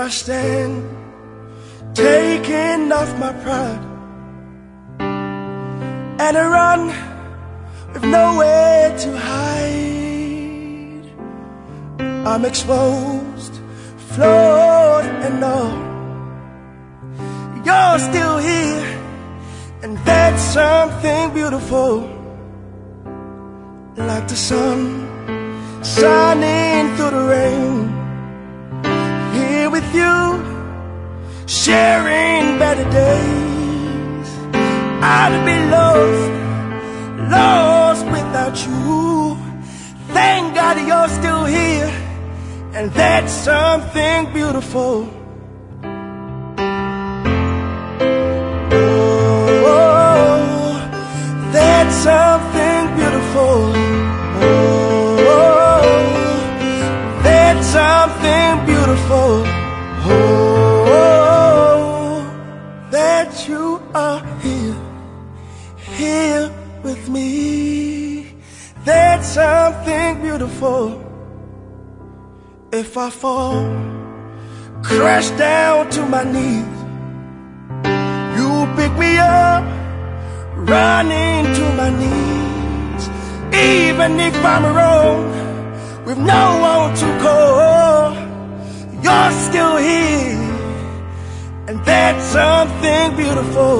I stand, taking off my pride, and I run with nowhere to hide. I'm exposed, flawed and all. You're still here, and that's something beautiful. Like the sun shining through the rain, here with you, sharing better days. I'd be lost without you. Thank God you're still here, and that's something beautiful. Oh, that's something beautiful. Oh, that's something beautiful. Oh, that you are here, here with me. That's something beautiful. If I fall, crash down to my knees, you pick me up, running to my knees. Even if I'm wrong, with no one to call, you're still here, and that's something beautiful.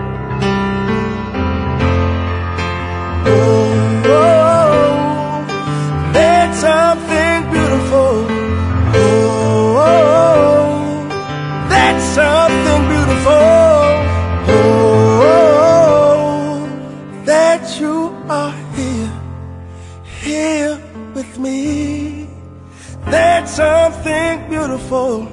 Oh, oh, that's something beautiful. Oh, that's something beautiful. Oh, that you are here, here with me. That's something beautiful.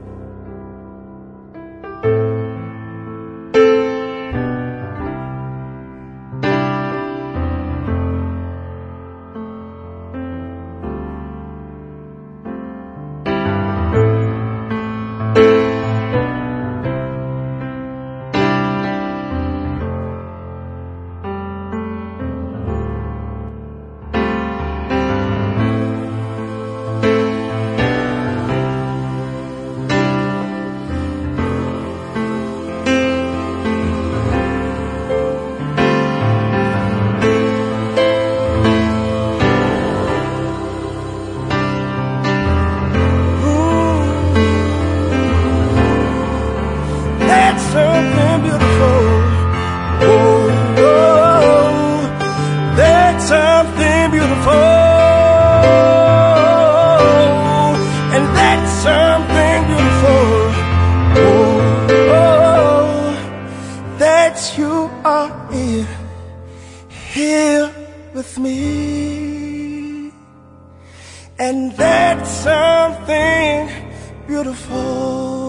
Something beautiful. Oh, oh, that's something beautiful. And that's something beautiful. Oh, oh, that you are here, here with me. And that's something beautiful.